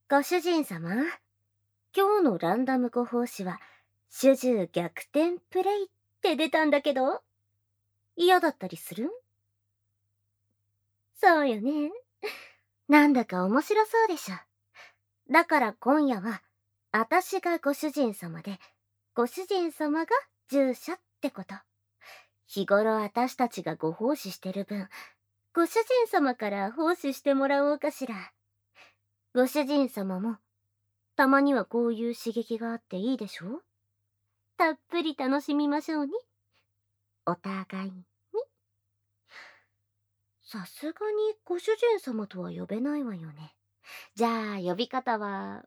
ご主人様、今日のランダムご奉仕は、主従逆転プレイって出たんだけど、嫌だったりする？そうよね。なんだか面白そうでしょ。だから今夜は、私がご主人様で、ご主人様が従者ってこと。日頃私たちがご奉仕してる分、ご主人様から奉仕してもらおうかしら。ご主人様も、たまにはこういう刺激があっていいでしょ？たっぷり楽しみましょうね。お互いに。さすがにご主人様とは呼べないわよね。じゃあ呼び方は、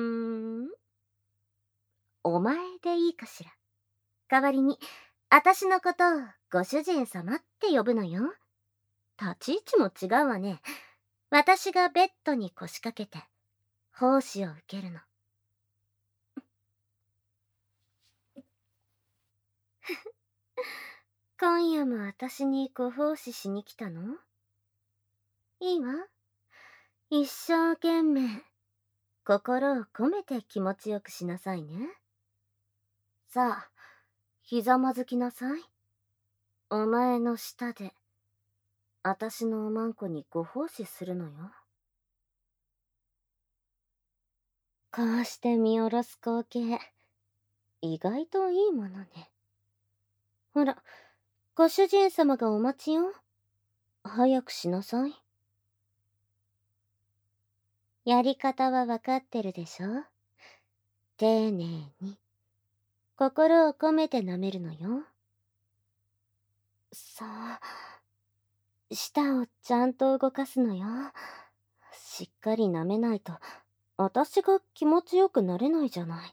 お前でいいかしら。代わりに、私のことをご主人様って呼ぶのよ。立ち位置も違うわね。私がベッドに腰掛けて、奉仕を受けるの。今夜も私にご奉仕しに来たの？いいわ。一生懸命、心を込めて気持ちよくしなさいね。さあ、ひざまずきなさい。お前の下で、私のおまんこにご奉仕するのよ。こうして見下ろす光景、意外といいものね。ほら、ご主人様がお待ちよ。早くしなさい。やり方はわかってるでしょ？丁寧に、心を込めて舐めるのよ。そう、舌をちゃんと動かすのよ。しっかり舐めないと、私が気持ちよくなれないじゃない。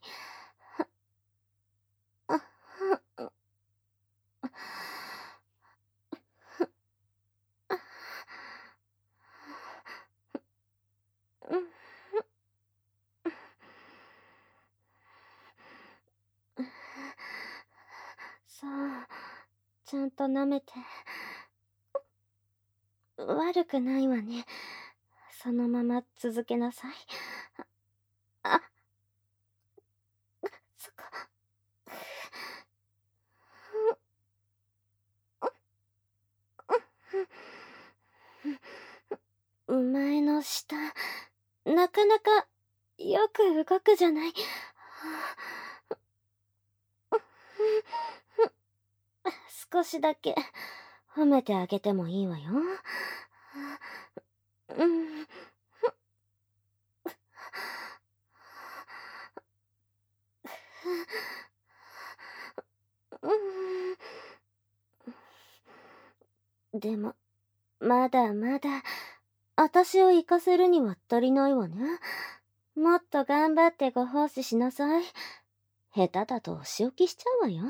そう、ちゃんと舐めて。悪くないわね。そのまま続けなさい。あ、そこ。お前の舌、なかなかよく動くじゃない。少しだけ褒めてあげてもいいわよ。でも、まだまだ、私を行かせるには足りないわね。もっと頑張ってご奉仕しなさい。下手だとお仕置きしちゃうわよ。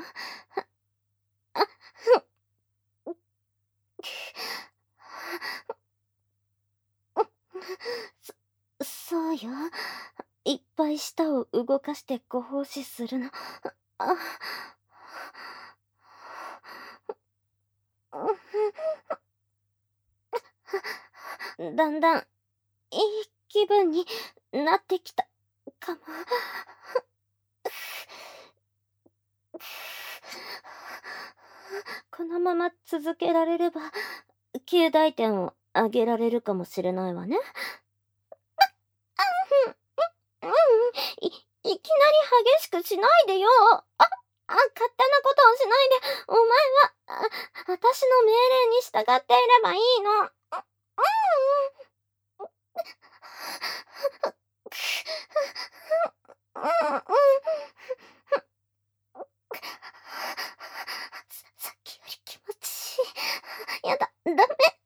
そうよ。いっぱい舌を動かしてご奉仕するの。だんだん、いい気分になってきたかも。このまま続けられれば、及第点を上げられるかもしれないわね。いきなり激しくしないでよ。勝手なことをしないで。お前は、私の命令に従っていればいいの。さっきより気持ちいい。やだ、ダメ。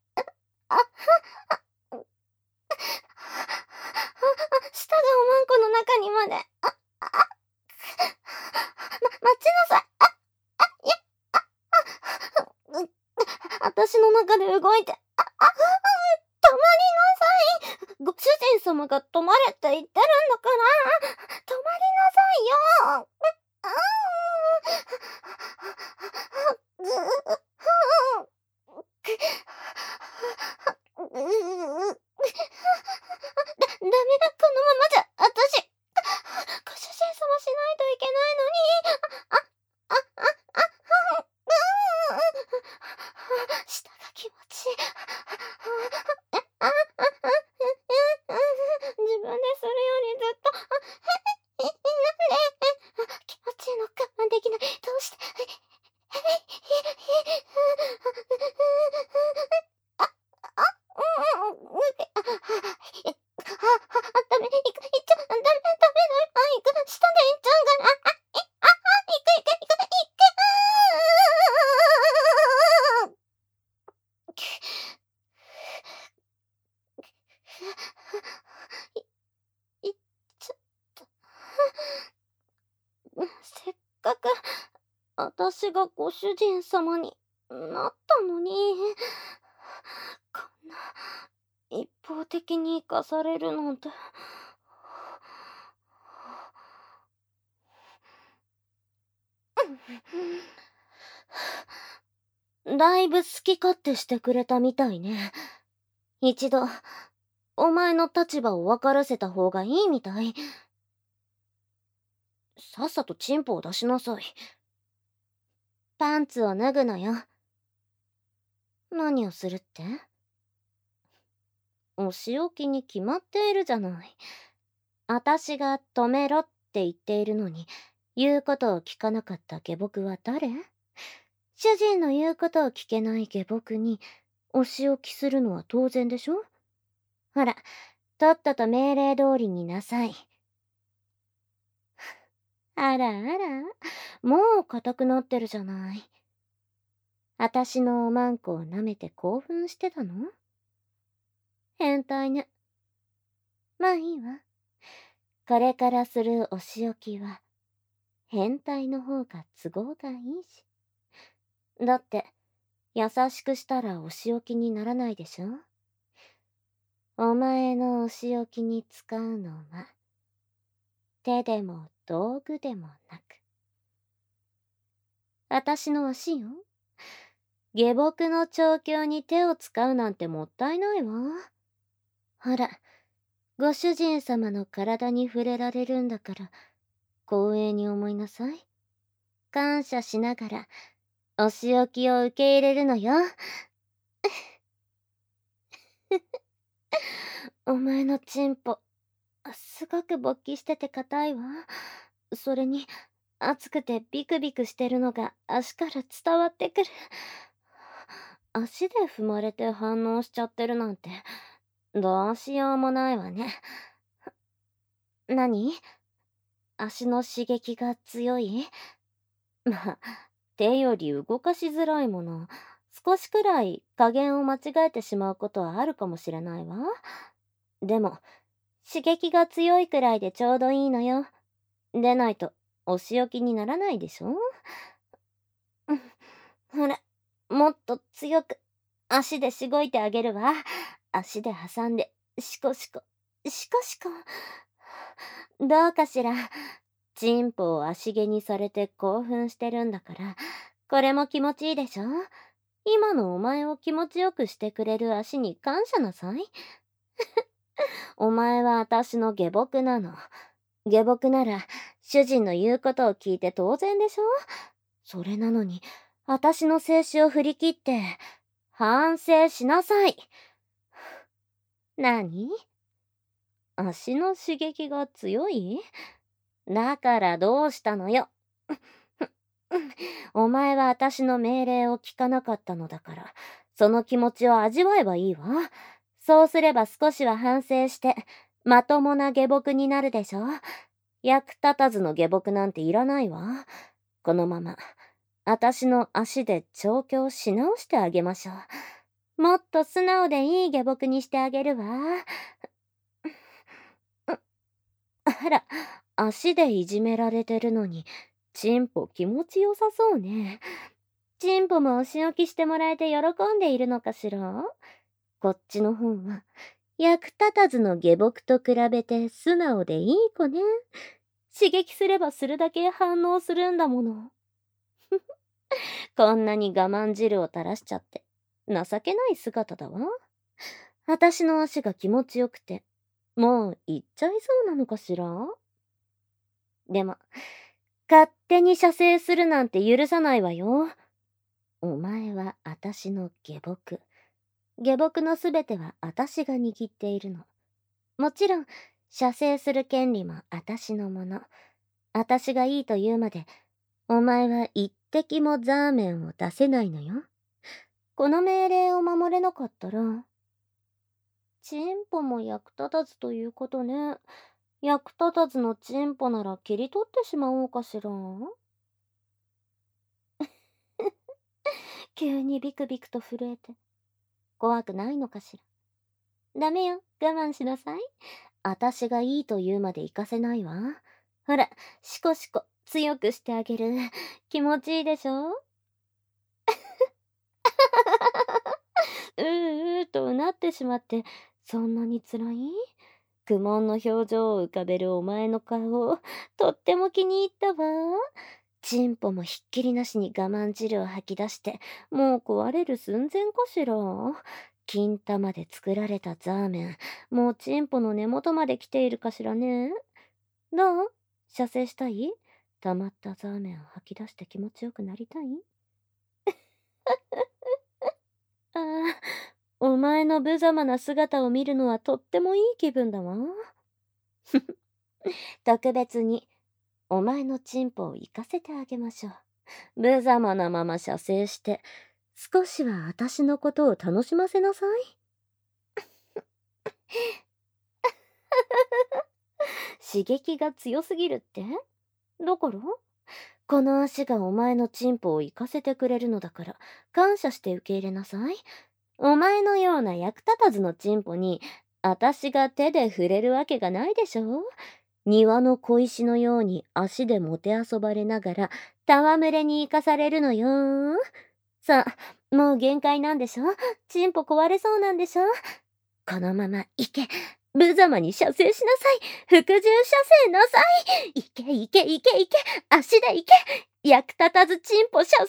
舌がおまんこの中にまで。待ちなさい。私の中で動いて。止まりなさい。ご主人様が止まれって言ってるんだから。止まりなさいよ。ダメだ、このままじゃ。 私がご主人様になったのに、こんな一方的に生かされるなんて。だいぶ好き勝手してくれたみたいね。一度、お前の立場を分からせた方がいいみたい。さっさとチンポを出しなさい。パンツを脱ぐのよ。何をするって？お仕置きに決まっているじゃない。あたしが止めろって言っているのに、言うことを聞かなかった下僕は誰？主人の言うことを聞けない下僕に、お仕置きするのは当然でしょ？ほら、とっとと命令通りになさい。あらあら、もう硬くなってるじゃない。あたしのおまんこを舐めて興奮してたの？変態ね。まあいいわ。これからするお仕置きは、変態の方が都合がいいし。だって、優しくしたらお仕置きにならないでしょ？お前のお仕置きに使うのは、手でも道具でもなく、あたしの足よ。下僕の調教に手を使うなんてもったいないわ。ほら、ご主人様の体に触れられるんだから、光栄に思いなさい。感謝しながら、お仕置きを受け入れるのよ。お前のチンポ、すごく勃起してて硬いわ。それに、熱くてビクビクしてるのが足から伝わってくる。足で踏まれて反応しちゃってるなんて、どうしようもないわね。何？足の刺激が強い？まあ、手より動かしづらいもの。少しくらい加減を間違えてしまうことはあるかもしれないわ。でも、刺激が強いくらいでちょうどいいのよ。でないと、お仕置きにならないでしょ？うん、ほら、もっと強く、足でしごいてあげるわ。足で挟んで、シコシコ、シコシコ。どうかしら。チンポを足毛にされて興奮してるんだから、これも気持ちいいでしょ？今のお前を気持ちよくしてくれる足に感謝なさい。お前は私の下僕なの。下僕なら、主人の言うことを聞いて当然でしょ？それなのに、私の静止を振り切って、反省しなさい。何？足の刺激が強い？だからどうしたのよ。お前は私の命令を聞かなかったのだから、その気持ちを味わえばいいわ。そうすれば少しは反省して、まともな下僕になるでしょ。役立たずの下僕なんていらないわ。このまま、私の足で調教し直してあげましょう。もっと素直でいい下僕にしてあげるわ。あら、足でいじめられてるのに、チンポ気持ちよさそうね。チンポもお仕置きしてもらえて喜んでいるのかしら？こっちの方は、役立たずの下僕と比べて素直でいい子ね。刺激すればするだけ反応するんだもの。こんなに我慢汁を垂らしちゃって、情けない姿だわ。私の足が気持ちよくて、もう行っちゃいそうなのかしら？でも、勝手に射精するなんて許さないわよ。お前は私の下僕。下僕のすべては私が握っているの。もちろん、射精する権利も私のもの。私がいいと言うまで、お前は一滴もザーメンを出せないのよ。この命令を守れなかったら、チンポも役立たずということね。役立たずのチンポなら切り取ってしまおうかしら。急にビクビクと震えて、怖くないのかしら。ダメよ、我慢しなさい。あたしがいいと言うまで行かせないわ。ほら、シコシコ、 強くしてあげる。気持ちいいでしょ？ううとうなってしまって、そんなに辛い？苦悶の表情を浮かべるお前の顔、とっても気に入ったわ。チンポもひっきりなしに我慢汁を吐き出して、もう壊れる寸前かしら。金玉で作られたザーメン、もうチンポの根元まで来ているかしらね。どう？射精したい？溜まったザーメンを吐き出して気持ちよくなりたい？ああ、お前の無様な姿を見るのはとってもいい気分だわ。特別に、お前のチンポを行かせてあげましょう。無様なまま射精して、少しは私のことを楽しませなさい。刺激が強すぎるって？だからこの足がお前のチンポを行かせてくれるのだから、感謝して受け入れなさい。お前のような役立たずのチンポに、私が手で触れるわけがないでしょ。庭の小石のように足でもてあそばれながら、戯れに行かされるのよ。さあ、もう限界なんでしょ？チンポ壊れそうなんでしょ？このまま行け。無様に射精しなさい。服従射精なさい。行け行け行け行け。足で行け。役立たずチンポ射精し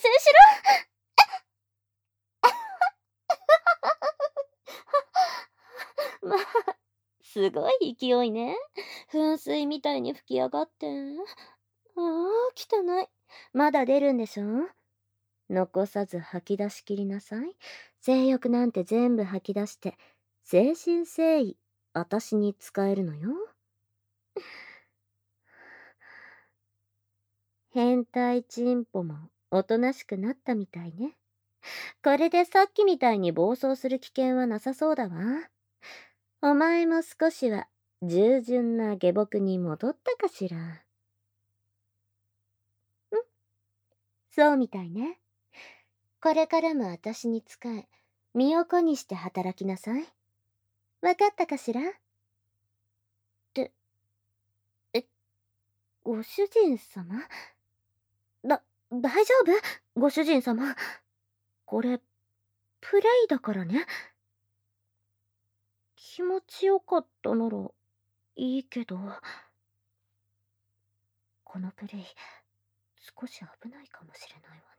ろ。まあ、すごい勢いね。噴水みたいに吹き上がって。ああ、汚い。まだ出るんでしょ？残さず吐き出しきりなさい。性欲なんて全部吐き出して、誠心誠意、私に使えるのよ。変態チンポもおとなしくなったみたいね。これでさっきみたいに暴走する危険はなさそうだわ。お前も少しは従順な下僕に戻ったかしら。ん？そうみたいね。これからも私に仕え、身を粉にして働きなさい。わかったかしら？で、え、ご主人様？大丈夫？ご主人様。これ、プレイだからね。気持ちよかったならいいけど、このプレイ、少し危ないかもしれないわね。